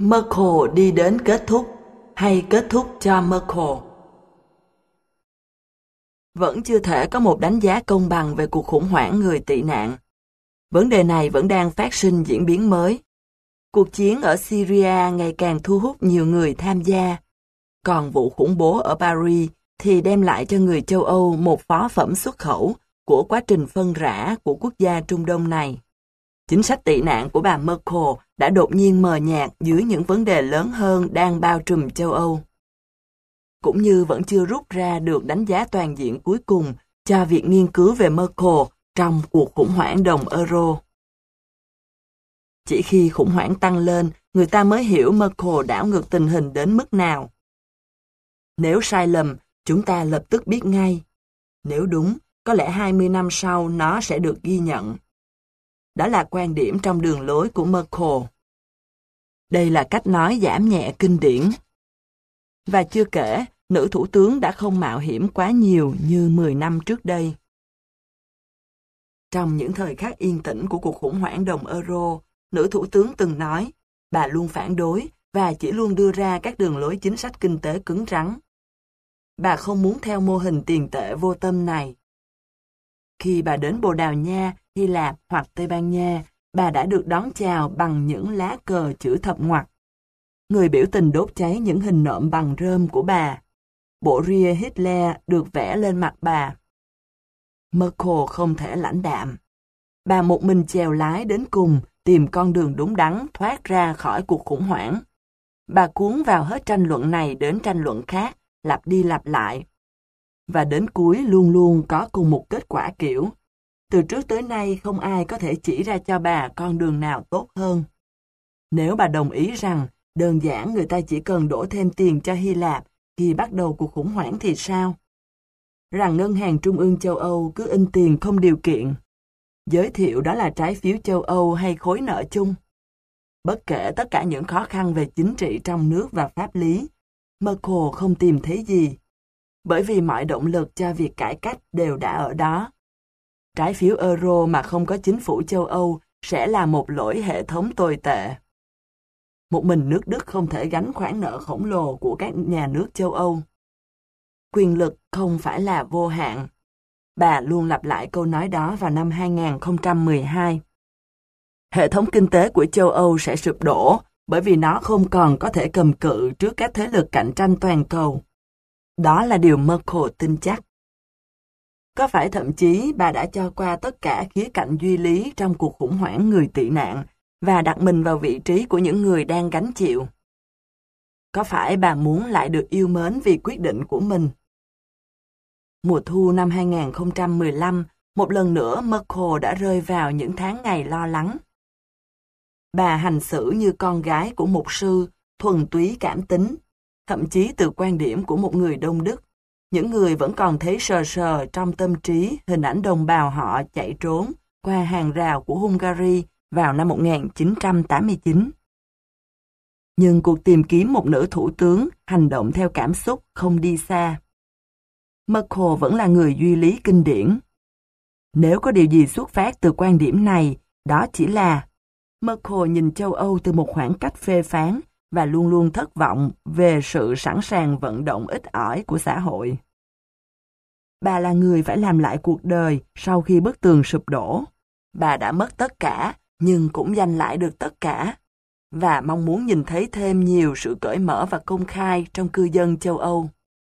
Merkel đi đến kết thúc hay kết thúc cho Merkel? Vẫn chưa thể có một đánh giá công bằng về cuộc khủng hoảng người tị nạn. Vấn đề này vẫn đang phát sinh diễn biến mới. Cuộc chiến ở Syria ngày càng thu hút nhiều người tham gia. Còn vụ khủng bố ở Paris thì đem lại cho người châu Âu một phó phẩm xuất khẩu của quá trình phân rã của quốc gia Trung Đông này. Chính sách tị nạn của bà Merkel đã đột nhiên mờ nhạt dưới những vấn đề lớn hơn đang bao trùm châu Âu. Cũng như vẫn chưa rút ra được đánh giá toàn diện cuối cùng cho việc nghiên cứu về Merkel trong cuộc khủng hoảng đồng euro. Chỉ khi khủng hoảng tăng lên, người ta mới hiểu Merkel đảo ngược tình hình đến mức nào. Nếu sai lầm, chúng ta lập tức biết ngay. Nếu đúng, có lẽ 20 năm sau nó sẽ được ghi nhận. Đó là quan điểm trong đường lối của Merkel. Đây là cách nói giảm nhẹ kinh điển. Và chưa kể, nữ thủ tướng đã không mạo hiểm quá nhiều như 10 năm trước đây. Trong những thời khắc yên tĩnh của cuộc khủng hoảng đồng euro, nữ thủ tướng từng nói, bà luôn phản đối và chỉ luôn đưa ra các đường lối chính sách kinh tế cứng rắn. Bà không muốn theo mô hình tiền tệ vô tâm này. Khi bà đến Bồ Đào Nha, Hy Lạp hoặc Tây Ban Nha, bà đã được đón chào bằng những lá cờ chữ thập ngoặc. Người biểu tình đốt cháy những hình nộm bằng rơm của bà. Bộ ria Hitler được vẽ lên mặt bà. Merkel không thể lãnh đạm. Bà một mình chèo lái đến cùng, tìm con đường đúng đắn thoát ra khỏi cuộc khủng hoảng. Bà cuốn vào hết tranh luận này đến tranh luận khác, lặp đi lặp lại. Và đến cuối luôn luôn có cùng một kết quả kiểu. Từ trước tới nay không ai có thể chỉ ra cho bà con đường nào tốt hơn. Nếu bà đồng ý rằng đơn giản người ta chỉ cần đổ thêm tiền cho Hy Lạp khi bắt đầu cuộc khủng hoảng thì sao? Rằng Ngân hàng Trung ương châu Âu cứ in tiền không điều kiện. Giới thiệu đó là trái phiếu châu Âu hay khối nợ chung. Bất kể tất cả những khó khăn về chính trị trong nước và pháp lý, Merkel không tìm thấy gì. Bởi vì mọi động lực cho việc cải cách đều đã ở đó. Trái phiếu euro mà không có chính phủ châu Âu sẽ là một lỗi hệ thống tồi tệ. Một mình nước Đức không thể gánh khoản nợ khổng lồ của các nhà nước châu Âu. Quyền lực không phải là vô hạn. Bà luôn lặp lại câu nói đó vào năm 2012. Hệ thống kinh tế của châu Âu sẽ sụp đổ bởi vì nó không còn có thể cầm cự trước các thế lực cạnh tranh toàn cầu. Đó là điều Merkel tin chắc. Có phải thậm chí bà đã cho qua tất cả khía cạnh duy lý trong cuộc khủng hoảng người tị nạn và đặt mình vào vị trí của những người đang gánh chịu? Có phải bà muốn lại được yêu mến vì quyết định của mình? Mùa thu năm 2015, một lần nữa Merkel đã rơi vào những tháng ngày lo lắng. Bà hành xử như con gái của mục sư, thuần túy cảm tính, thậm chí từ quan điểm của một người Đông Đức. Những người vẫn còn thấy sờ sờ trong tâm trí hình ảnh đồng bào họ chạy trốn qua hàng rào của Hungary vào năm 1989. Nhưng cuộc tìm kiếm một nữ thủ tướng hành động theo cảm xúc không đi xa. Merkel vẫn là người duy lý kinh điển. Nếu có điều gì xuất phát từ quan điểm này, đó chỉ là Merkel nhìn châu Âu từ một khoảng cách phê phán và luôn luôn thất vọng về sự sẵn sàng vận động ít ỏi của xã hội. Bà là người phải làm lại cuộc đời sau khi bức tường sụp đổ. Bà đã mất tất cả, nhưng cũng giành lại được tất cả, và mong muốn nhìn thấy thêm nhiều sự cởi mở và công khai trong cư dân châu Âu.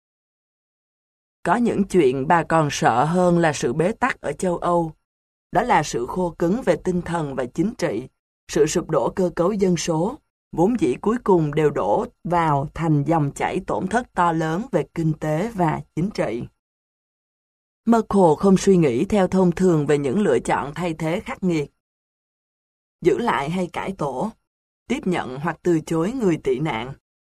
Có những chuyện bà còn sợ hơn là sự bế tắc ở châu Âu. Đó là sự khô cứng về tinh thần và chính trị, sự sụp đổ cơ cấu dân số, vốn dĩ cuối cùng đều đổ vào thành dòng chảy tổn thất to lớn về kinh tế và chính trị. Merkel không suy nghĩ theo thông thường về những lựa chọn thay thế khắc nghiệt. Giữ lại hay cải tổ, tiếp nhận hoặc từ chối người tị nạn.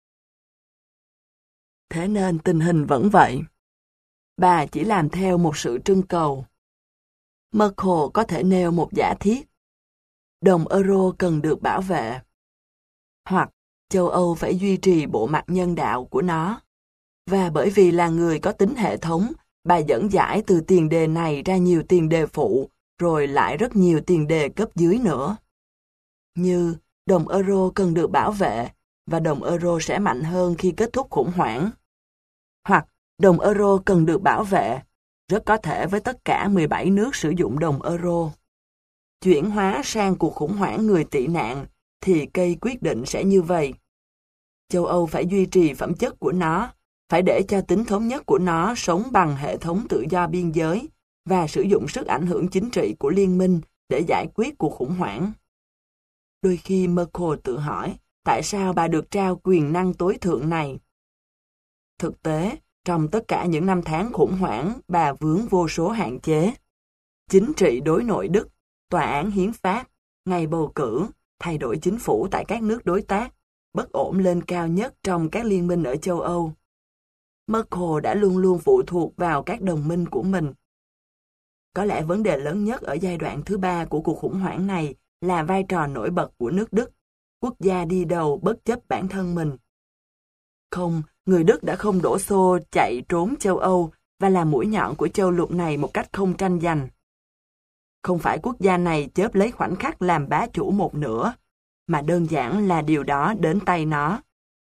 Thế nên tình hình vẫn vậy. Bà chỉ làm theo một sự trưng cầu. Merkel có thể nêu một giả thiết. Đồng euro cần được bảo vệ. Hoặc châu Âu phải duy trì bộ mặt nhân đạo của nó. Và bởi vì là người có tính hệ thống, bà dẫn giải từ tiền đề này ra nhiều tiền đề phụ, rồi lại rất nhiều tiền đề cấp dưới nữa. Như đồng euro cần được bảo vệ, và đồng euro sẽ mạnh hơn khi kết thúc khủng hoảng. Hoặc đồng euro cần được bảo vệ, rất có thể với tất cả 17 nước sử dụng đồng euro. Chuyển hóa sang cuộc khủng hoảng người tị nạn thì cây quyết định sẽ như vậy. Châu Âu phải duy trì phẩm chất của nó, phải để cho tính thống nhất của nó sống bằng hệ thống tự do biên giới và sử dụng sức ảnh hưởng chính trị của liên minh để giải quyết cuộc khủng hoảng. Đôi khi Merkel tự hỏi tại sao bà được trao quyền năng tối thượng này. Thực tế, trong tất cả những năm tháng khủng hoảng, bà vướng vô số hạn chế. Chính trị đối nội Đức, tòa án hiến pháp, ngày bầu cử, thay đổi chính phủ tại các nước đối tác, bất ổn lên cao nhất trong các liên minh ở châu Âu. Merkel đã luôn luôn phụ thuộc vào các đồng minh của mình. Có lẽ vấn đề lớn nhất ở giai đoạn thứ 3 của cuộc khủng hoảng này là vai trò nổi bật của nước Đức, quốc gia đi đầu bất chấp bản thân mình. Không, người Đức đã không đổ xô chạy trốn châu Âu và làm mũi nhọn của châu lục này một cách không tranh giành. Không phải quốc gia này chớp lấy khoảnh khắc làm bá chủ một nửa, mà đơn giản là điều đó đến tay nó.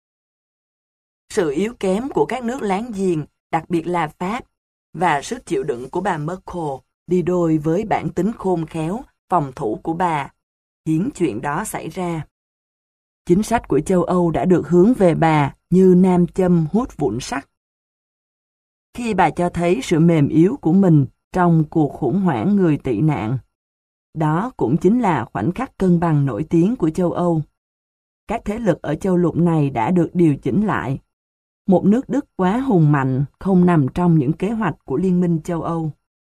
Sự yếu kém của các nước láng giềng, đặc biệt là Pháp, và sức chịu đựng của bà Merkel đi đôi với bản tính khôn khéo, phòng thủ của bà, khiến chuyện đó xảy ra. Chính sách của châu Âu đã được hướng về bà như nam châm hút vụn sắt. Khi bà cho thấy sự mềm yếu của mình trong cuộc khủng hoảng người tị nạn, đó cũng chính là khoảnh khắc cân bằng nổi tiếng của châu Âu. Các thế lực ở châu lục này đã được điều chỉnh lại. Một nước Đức quá hùng mạnh không nằm trong những kế hoạch của Liên minh châu Âu.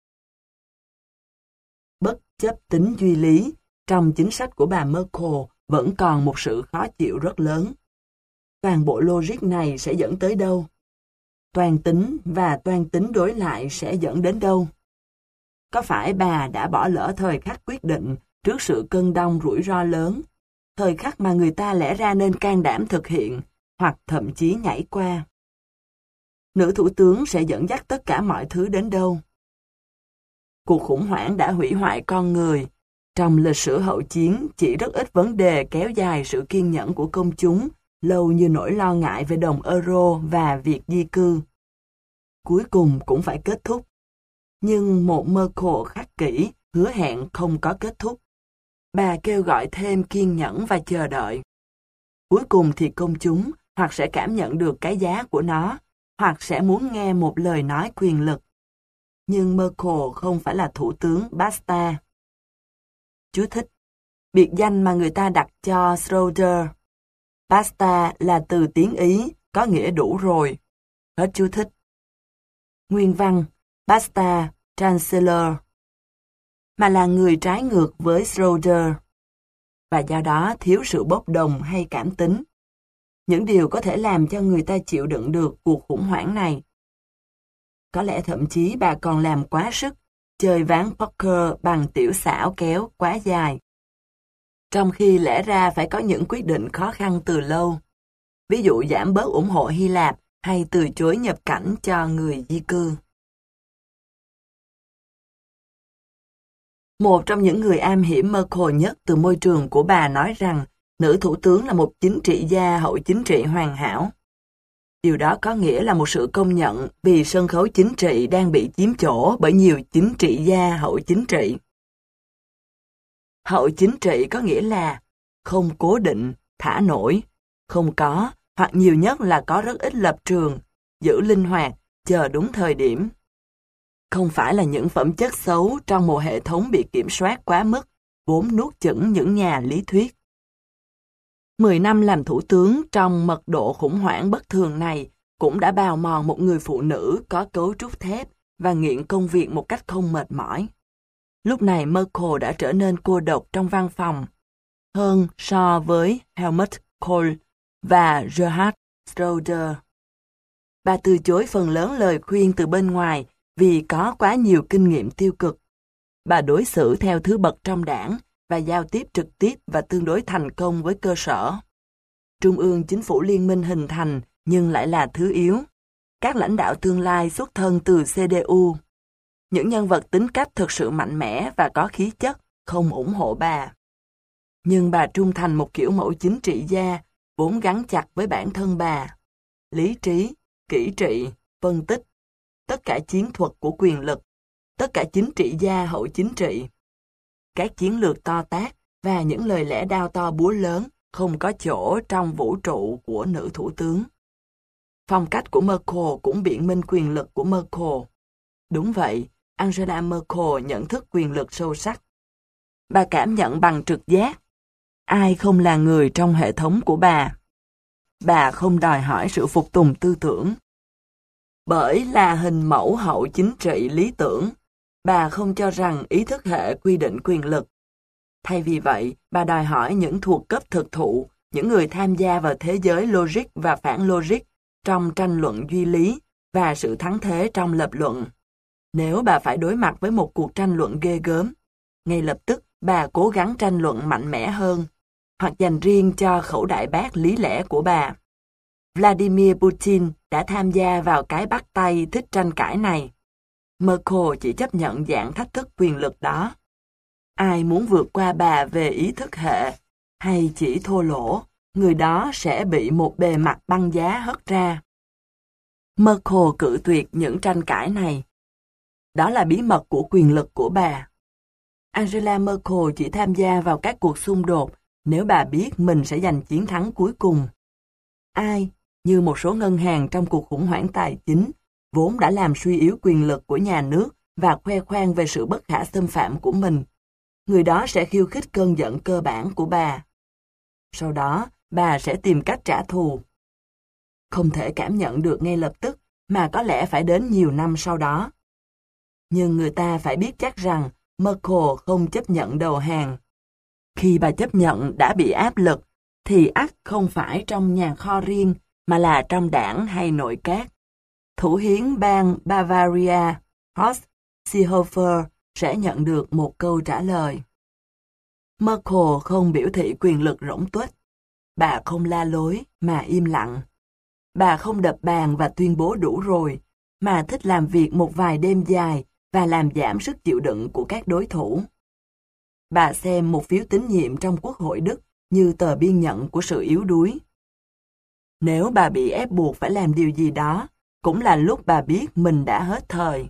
Bất chấp tính duy lý, trong chính sách của bà Merkel vẫn còn một sự khó chịu rất lớn. Toàn bộ logic này sẽ dẫn tới đâu? Toàn tính và toàn tính đối lại sẽ dẫn đến đâu? Có phải bà đã bỏ lỡ thời khắc quyết định trước sự cân đong rủi ro lớn, thời khắc mà người ta lẽ ra nên can đảm thực hiện, hoặc thậm chí nhảy qua? Nữ thủ tướng sẽ dẫn dắt tất cả mọi thứ đến đâu? Cuộc khủng hoảng đã hủy hoại con người. Trong lịch sử hậu chiến, chỉ rất ít vấn đề kéo dài sự kiên nhẫn của công chúng, lâu như nỗi lo ngại về đồng euro và việc di cư. Cuối cùng cũng phải kết thúc. Nhưng một Merkel khắc kỷ, hứa hẹn không có kết thúc. Bà kêu gọi thêm kiên nhẫn và chờ đợi. Cuối cùng thì công chúng hoặc sẽ cảm nhận được cái giá của nó, hoặc sẽ muốn nghe một lời nói quyền lực. Nhưng Merkel không phải là thủ tướng Basta. Chú thích: biệt danh mà người ta đặt cho Schröder. Basta là từ tiếng Ý, có nghĩa đủ rồi. Hết chú thích. Nguyên văn: Basta, Chancellor. Mà là người trái ngược với Schröder. Và do đó thiếu sự bốc đồng hay cảm tính. Những điều có thể làm cho người ta chịu đựng được cuộc khủng hoảng này. Có lẽ thậm chí bà còn làm quá sức, chơi ván poker bằng tiểu xảo kéo quá dài. Trong khi lẽ ra phải có những quyết định khó khăn từ lâu. Ví dụ giảm bớt ủng hộ Hy Lạp hay từ chối nhập cảnh cho người di cư. Một trong những người am hiểu Merkel nhất từ môi trường của bà nói rằng nữ thủ tướng là một chính trị gia hậu chính trị hoàn hảo. Điều đó có nghĩa là một sự công nhận vì sân khấu chính trị đang bị chiếm chỗ bởi nhiều chính trị gia hậu chính trị. Hậu chính trị có nghĩa là không cố định, thả nổi, không có, hoặc nhiều nhất là có rất ít lập trường, giữ linh hoạt, chờ đúng thời điểm. Không phải là những phẩm chất xấu trong một hệ thống bị kiểm soát quá mức, vốn nuốt chửng những nhà lý thuyết. 10 năm làm thủ tướng trong mật độ khủng hoảng bất thường này cũng đã bào mòn một người phụ nữ có cấu trúc thép và nghiện công việc một cách không mệt mỏi. Lúc này Merkel đã trở nên cô độc trong văn phòng, hơn so với Helmut Kohl và Gerhard Schröder. Bà từ chối phần lớn lời khuyên từ bên ngoài vì có quá nhiều kinh nghiệm tiêu cực. Bà đối xử theo thứ bậc trong đảng và giao tiếp trực tiếp và tương đối thành công với cơ sở. Trung ương chính phủ liên minh hình thành nhưng lại là thứ yếu. Các lãnh đạo tương lai xuất thân từ CDU. Những nhân vật tính cách thực sự mạnh mẽ và có khí chất không ủng hộ bà. Nhưng bà trung thành một kiểu mẫu chính trị gia vốn gắn chặt với bản thân bà. Lý trí, kỹ trị, phân tích, tất cả chiến thuật của quyền lực, tất cả chính trị gia hậu chính trị. Các chiến lược to tát và những lời lẽ đao to búa lớn không có chỗ trong vũ trụ của nữ thủ tướng. Phong cách của Merkel cũng biện minh quyền lực của Merkel. Đúng vậy, Angela Merkel nhận thức quyền lực sâu sắc. Bà cảm nhận bằng trực giác. Ai không là người trong hệ thống của bà? Bà không đòi hỏi sự phục tùng tư tưởng. Bởi là hình mẫu hậu chính trị lý tưởng, bà không cho rằng ý thức hệ quy định quyền lực. Thay vì vậy, bà đòi hỏi những thuộc cấp thực thụ, những người tham gia vào thế giới logic và phản logic trong tranh luận duy lý và sự thắng thế trong lập luận. Nếu bà phải đối mặt với một cuộc tranh luận ghê gớm, ngay lập tức bà cố gắng tranh luận mạnh mẽ hơn, hoặc dành riêng cho khẩu đại bác lý lẽ của bà. Vladimir Putin đã tham gia vào cái bắt tay thích tranh cãi này. Merkel chỉ chấp nhận dạng thách thức quyền lực đó. Ai muốn vượt qua bà về ý thức hệ, hay chỉ thô lỗ, người đó sẽ bị một bề mặt băng giá hất ra. Merkel cự tuyệt những tranh cãi này. Đó là bí mật của quyền lực của bà. Angela Merkel chỉ tham gia vào các cuộc xung đột nếu bà biết mình sẽ giành chiến thắng cuối cùng. Ai, như một số ngân hàng trong cuộc khủng hoảng tài chính, vốn đã làm suy yếu quyền lực của nhà nước và khoe khoang về sự bất khả xâm phạm của mình, người đó sẽ khiêu khích cơn giận cơ bản của bà. Sau đó, bà sẽ tìm cách trả thù. Không thể cảm nhận được ngay lập tức, mà có lẽ phải đến nhiều năm sau đó. Nhưng người ta phải biết chắc rằng Merkel không chấp nhận đầu hàng. Khi bà chấp nhận đã bị áp lực, thì ắt không phải trong nhà kho riêng, mà là trong đảng hay nội các. Thủ hiến bang Bavaria, Horst Seehofer, sẽ nhận được một câu trả lời. Merkel không biểu thị quyền lực rỗng tuếch. Bà không la lối, mà im lặng. Bà không đập bàn và tuyên bố đủ rồi, mà thích làm việc một vài đêm dài và làm giảm sức chịu đựng của các đối thủ. Bà xem một phiếu tín nhiệm trong Quốc hội Đức như tờ biên nhận của sự yếu đuối. Nếu bà bị ép buộc phải làm điều gì đó, cũng là lúc bà biết mình đã hết thời.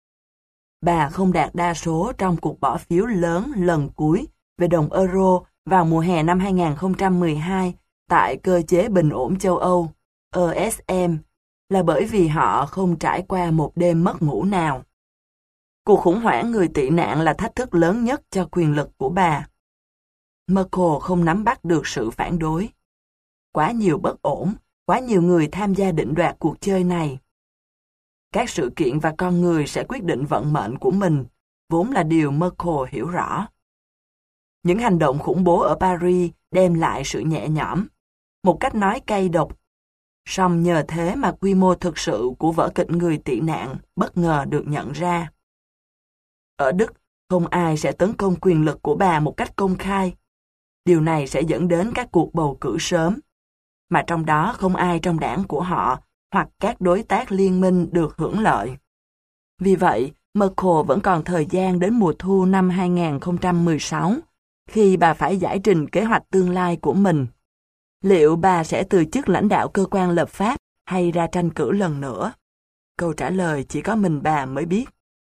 Bà không đạt đa số trong cuộc bỏ phiếu lớn lần cuối về đồng euro vào mùa hè năm 2012 tại cơ chế bình ổn châu Âu, ESM, là bởi vì họ không trải qua một đêm mất ngủ nào. Cuộc khủng hoảng người tị nạn là thách thức lớn nhất cho quyền lực của bà. Merkel không nắm bắt được sự phản đối. Quá nhiều bất ổn, quá nhiều người tham gia định đoạt cuộc chơi này. Các sự kiện và con người sẽ quyết định vận mệnh của mình, vốn là điều Merkel hiểu rõ. Những hành động khủng bố ở Paris đem lại sự nhẹ nhõm, một cách nói cay độc. Song nhờ thế mà quy mô thực sự của vở kịch người tị nạn bất ngờ được nhận ra. Ở Đức, không ai sẽ tấn công quyền lực của bà một cách công khai. Điều này sẽ dẫn đến các cuộc bầu cử sớm, mà trong đó không ai trong đảng của họ hoặc các đối tác liên minh được hưởng lợi. Vì vậy, Merkel vẫn còn thời gian đến mùa thu năm 2016, khi bà phải giải trình kế hoạch tương lai của mình. Liệu bà sẽ từ chức lãnh đạo cơ quan lập pháp hay ra tranh cử lần nữa? Câu trả lời chỉ có mình bà mới biết.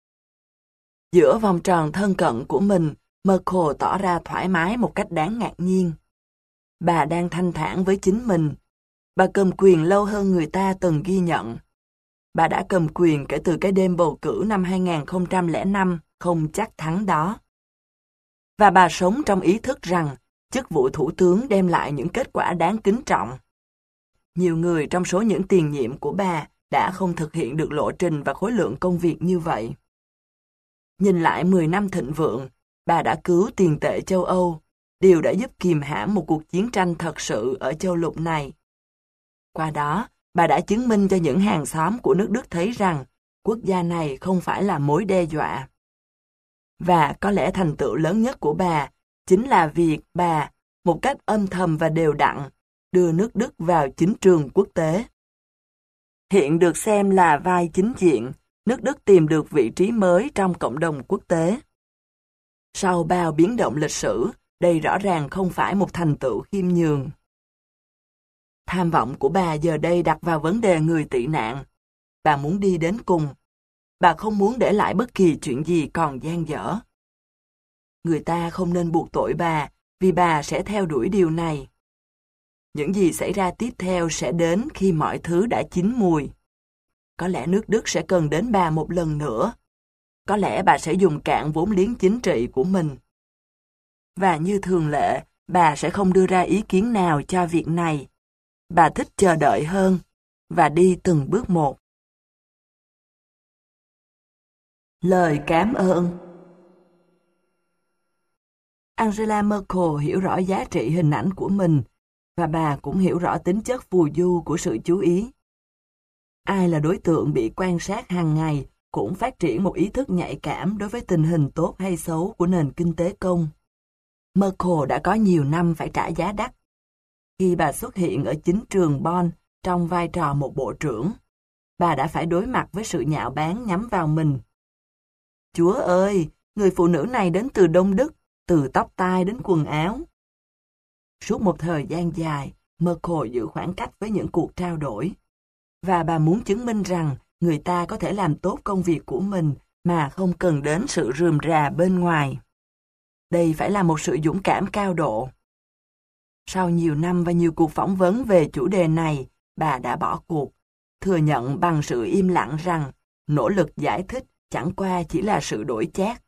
Giữa vòng tròn thân cận của mình, Merkel tỏ ra thoải mái một cách đáng ngạc nhiên. Bà đang thanh thản với chính mình. Bà cầm quyền lâu hơn người ta từng ghi nhận. Bà đã cầm quyền kể từ cái đêm bầu cử năm 2005 không chắc thắng đó. Và bà sống trong ý thức rằng chức vụ thủ tướng đem lại những kết quả đáng kính trọng. Nhiều người trong số những tiền nhiệm của bà đã không thực hiện được lộ trình và khối lượng công việc như vậy. Nhìn lại 10 năm thịnh vượng, bà đã cứu tiền tệ châu Âu, điều đã giúp kìm hãm một cuộc chiến tranh thật sự ở châu lục này. Qua đó, bà đã chứng minh cho những hàng xóm của nước Đức thấy rằng quốc gia này không phải là mối đe dọa. Và có lẽ thành tựu lớn nhất của bà chính là việc bà, một cách âm thầm và đều đặn, đưa nước Đức vào chính trường quốc tế. Hiện được xem là vai chính diện, nước Đức tìm được vị trí mới trong cộng đồng quốc tế. Sau bao biến động lịch sử, đây rõ ràng không phải một thành tựu khiêm nhường. Tham vọng của bà giờ đây đặt vào vấn đề người tị nạn. Bà muốn đi đến cùng. Bà không muốn để lại bất kỳ chuyện gì còn dang dở. Người ta không nên buộc tội bà, vì bà sẽ theo đuổi điều này. Những gì xảy ra tiếp theo sẽ đến khi mọi thứ đã chín mùi. Có lẽ nước Đức sẽ cần đến bà một lần nữa. Có lẽ bà sẽ dùng cạn vốn liếng chính trị của mình. Và như thường lệ, bà sẽ không đưa ra ý kiến nào cho việc này. Bà thích chờ đợi hơn, và đi từng bước một. Lời cảm ơn. Angela Merkel hiểu rõ giá trị hình ảnh của mình, và bà cũng hiểu rõ tính chất phù du của sự chú ý. Ai là đối tượng bị quan sát hàng ngày cũng phát triển một ý thức nhạy cảm đối với tình hình tốt hay xấu của nền kinh tế công. Merkel đã có nhiều năm phải trả giá đắt. Khi bà xuất hiện ở chính trường Bonn trong vai trò một bộ trưởng, bà đã phải đối mặt với sự nhạo báng nhắm vào mình. Chúa ơi, người phụ nữ này đến từ Đông Đức, từ tóc tai đến quần áo. Suốt một thời gian dài, Merkel giữ khoảng cách với những cuộc trao đổi. Và bà muốn chứng minh rằng người ta có thể làm tốt công việc của mình mà không cần đến sự rườm rà bên ngoài. Đây phải là một sự dũng cảm cao độ. Sau nhiều năm và nhiều cuộc phỏng vấn về chủ đề này, bà đã bỏ cuộc, thừa nhận bằng sự im lặng rằng nỗ lực giải thích chẳng qua chỉ là sự đổi chác.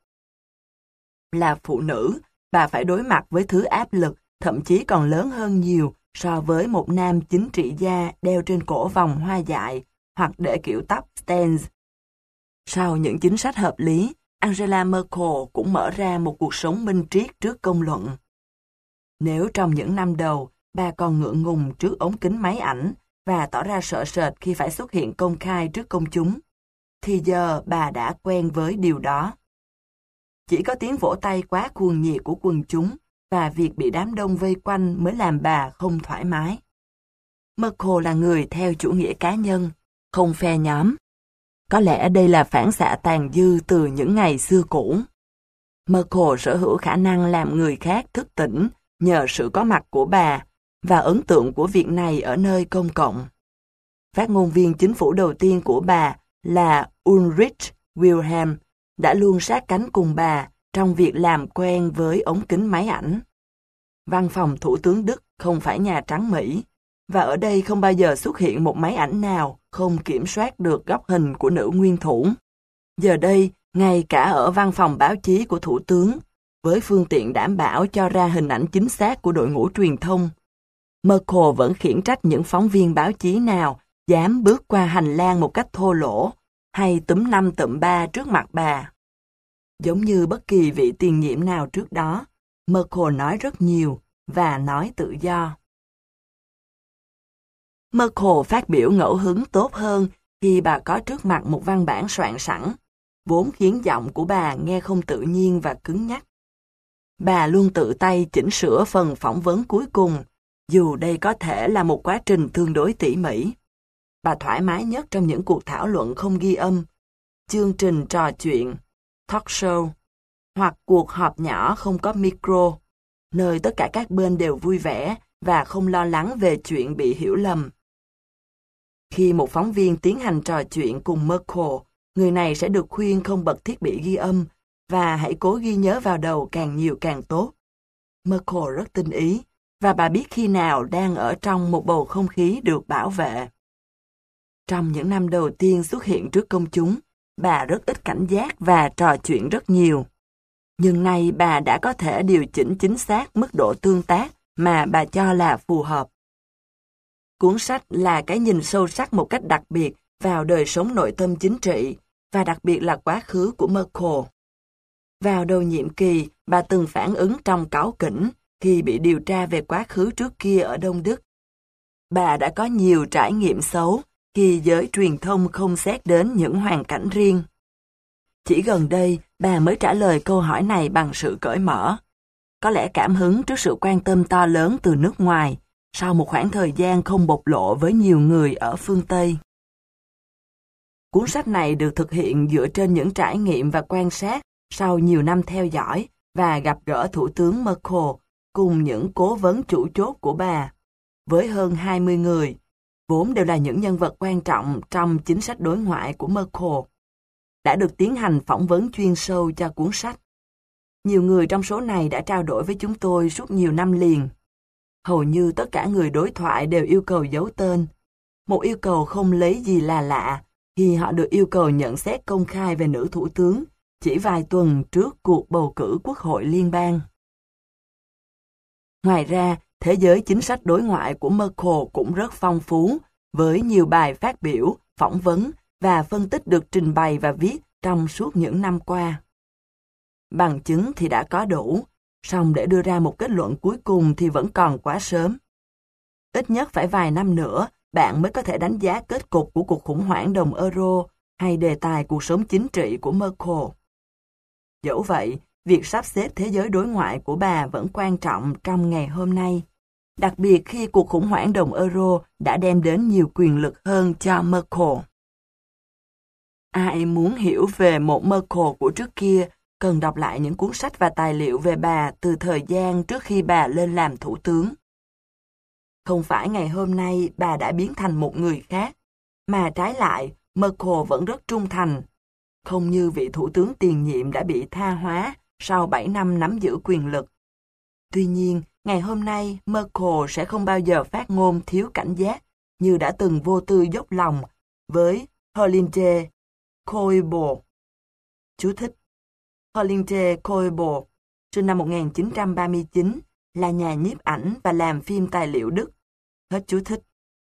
Là phụ nữ, bà phải đối mặt với thứ áp lực thậm chí còn lớn hơn nhiều so với một nam chính trị gia đeo trên cổ vòng hoa dại hoặc để kiểu tóc Stans. Sau những chính sách hợp lý, Angela Merkel cũng mở ra một cuộc sống minh triết trước công luận. Nếu trong những năm đầu, bà còn ngượng ngùng trước ống kính máy ảnh và tỏ ra sợ sệt khi phải xuất hiện công khai trước công chúng, thì giờ bà đã quen với điều đó. Chỉ có tiếng vỗ tay quá cuồng nhiệt của quần chúng và việc bị đám đông vây quanh mới làm bà không thoải mái. Merkel là người theo chủ nghĩa cá nhân, không phe nhóm. Có lẽ đây là phản xạ tàn dư từ những ngày xưa cũ. Merkel sở hữu khả năng làm người khác thức tỉnh nhờ sự có mặt của bà và ấn tượng của việc này ở nơi công cộng. Phát ngôn viên chính phủ đầu tiên của bà là Ulrich Wilhelm đã luôn sát cánh cùng bà trong việc làm quen với ống kính máy ảnh. Văn phòng Thủ tướng Đức không phải Nhà Trắng Mỹ, và ở đây không bao giờ xuất hiện một máy ảnh nào không kiểm soát được góc hình của nữ nguyên thủ. Giờ đây, ngay cả ở văn phòng báo chí của Thủ tướng, với phương tiện đảm bảo cho ra hình ảnh chính xác của đội ngũ truyền thông, Merkel vẫn khiển trách những phóng viên báo chí nào dám bước qua hành lang một cách thô lỗ hay túm năm tụm ba trước mặt bà. Giống như bất kỳ vị tiền nhiệm nào trước đó, Merkel nói rất nhiều và nói tự do. Merkel phát biểu ngẫu hứng tốt hơn khi bà có trước mặt một văn bản soạn sẵn, vốn khiến giọng của bà nghe không tự nhiên và cứng nhắc. Bà luôn tự tay chỉnh sửa phần phỏng vấn cuối cùng, dù đây có thể là một quá trình tương đối tỉ mỉ. Bà thoải mái nhất trong những cuộc thảo luận không ghi âm, chương trình trò chuyện, talk show, hoặc cuộc họp nhỏ không có micro, nơi tất cả các bên đều vui vẻ và không lo lắng về chuyện bị hiểu lầm. Khi một phóng viên tiến hành trò chuyện cùng Merkel, người này sẽ được khuyên không bật thiết bị ghi âm và hãy cố ghi nhớ vào đầu càng nhiều càng tốt. Merkel rất tinh ý, và bà biết khi nào đang ở trong một bầu không khí được bảo vệ. Trong những năm đầu tiên xuất hiện trước công chúng, bà rất ít cảnh giác và trò chuyện rất nhiều. Nhưng nay bà đã có thể điều chỉnh chính xác mức độ tương tác mà bà cho là phù hợp. Cuốn sách là cái nhìn sâu sắc một cách đặc biệt vào đời sống nội tâm chính trị, và đặc biệt là quá khứ của Merkel. Vào đầu nhiệm kỳ, bà từng phản ứng trong cáu kỉnh khi bị điều tra về quá khứ trước kia ở Đông Đức. Bà đã có nhiều trải nghiệm xấu khi giới truyền thông không xét đến những hoàn cảnh riêng. Chỉ gần đây, bà mới trả lời câu hỏi này bằng sự cởi mở. Có lẽ cảm hứng trước sự quan tâm to lớn từ nước ngoài, sau một khoảng thời gian không bộc lộ với nhiều người ở phương Tây. Cuốn sách này được thực hiện dựa trên những trải nghiệm và quan sát sau nhiều năm theo dõi và gặp gỡ Thủ tướng Merkel cùng những cố vấn chủ chốt của bà. với hơn 20 người, vốn đều là những nhân vật quan trọng trong chính sách đối ngoại của Merkel, đã được tiến hành phỏng vấn chuyên sâu cho cuốn sách. Nhiều người trong số này đã trao đổi với chúng tôi suốt nhiều năm liền. Hầu như tất cả người đối thoại đều yêu cầu giấu tên, một yêu cầu không lấy gì là lạ khi họ được yêu cầu nhận xét công khai về nữ thủ tướng chỉ vài tuần trước cuộc bầu cử Quốc hội liên bang. Ngoài ra, thế giới chính sách đối ngoại của Merkel cũng rất phong phú, với nhiều bài phát biểu, phỏng vấn và phân tích được trình bày và viết trong suốt những năm qua. Bằng chứng thì đã có đủ, song để đưa ra một kết luận cuối cùng thì vẫn còn quá sớm. Ít nhất phải vài năm nữa, bạn mới có thể đánh giá kết cục của cuộc khủng hoảng đồng euro hay đề tài cuộc sống chính trị của Merkel. Dẫu vậy, việc sắp xếp thế giới đối ngoại của bà vẫn quan trọng trong ngày hôm nay, đặc biệt khi cuộc khủng hoảng đồng euro đã đem đến nhiều quyền lực hơn cho Merkel. Ai muốn hiểu về một Merkel của trước kia cần đọc lại những cuốn sách và tài liệu về bà từ thời gian trước khi bà lên làm thủ tướng. Không phải ngày hôm nay bà đã biến thành một người khác, mà trái lại Merkel vẫn rất trung thành, không như vị thủ tướng tiền nhiệm đã bị tha hóa sau 7 năm nắm giữ quyền lực. Tuy nhiên, ngày hôm nay Merkel sẽ không bao giờ phát ngôn thiếu cảnh giác như đã từng vô tư dốc lòng với Hollande Kohlberg. Chú thích: Hollande Kohlberg, sinh năm 1939, là nhà nhiếp ảnh và làm phim tài liệu Đức. Hết chú thích.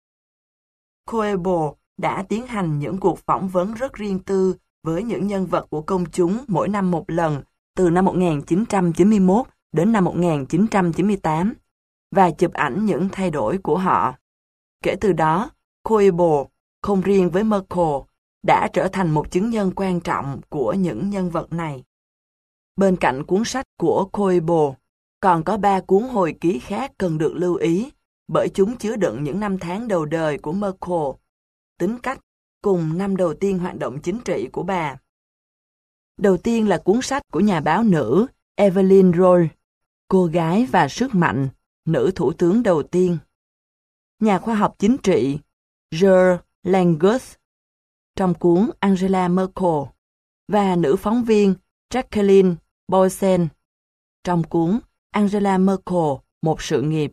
Kohlberg đã tiến hành những cuộc phỏng vấn rất riêng tư với những nhân vật của công chúng mỗi năm một lần từ năm 1991 đến năm 1998 và chụp ảnh những thay đổi của họ. Kể từ đó, Kohlberg, không riêng với Merkel, đã trở thành một chứng nhân quan trọng của những nhân vật này. Bên cạnh cuốn sách của Kohlberg, còn có 3 cuốn hồi ký khác cần được lưu ý, bởi chúng chứa đựng những năm tháng đầu đời của Merkel, tính cách cùng năm đầu tiên hoạt động chính trị của bà. Đầu tiên là cuốn sách của nhà báo nữ Evelyn Roll, Cô gái và sức mạnh, nữ thủ tướng đầu tiên. Nhà khoa học chính trị George Langus trong cuốn Angela Merkel và nữ phóng viên Jacqueline Boysen trong cuốn Angela Merkel, một sự nghiệp.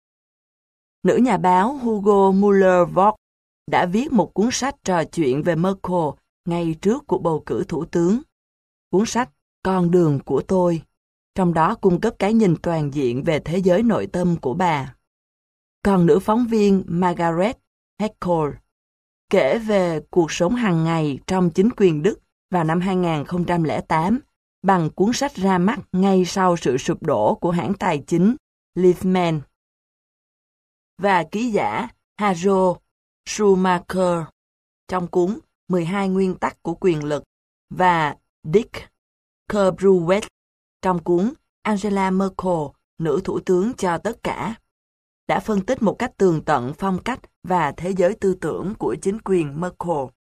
Nữ nhà báo Hugo Müller-Vogt đã viết một cuốn sách trò chuyện về Merkel ngay trước cuộc bầu cử thủ tướng. Cuốn sách Con đường của tôi, trong đó cung cấp cái nhìn toàn diện về thế giới nội tâm của bà. Còn nữ phóng viên Margaret Heckel kể về cuộc sống hàng ngày trong chính quyền Đức vào năm 2008 bằng cuốn sách ra mắt ngay sau sự sụp đổ của hãng tài chính Lehman. Và ký giả Harold Schumacher trong cuốn 12 nguyên tắc của quyền lực và Dick Kerbruet trong cuốn Angela Merkel, nữ thủ tướng cho tất cả, đã phân tích một cách tường tận phong cách và thế giới tư tưởng của chính quyền Merkel.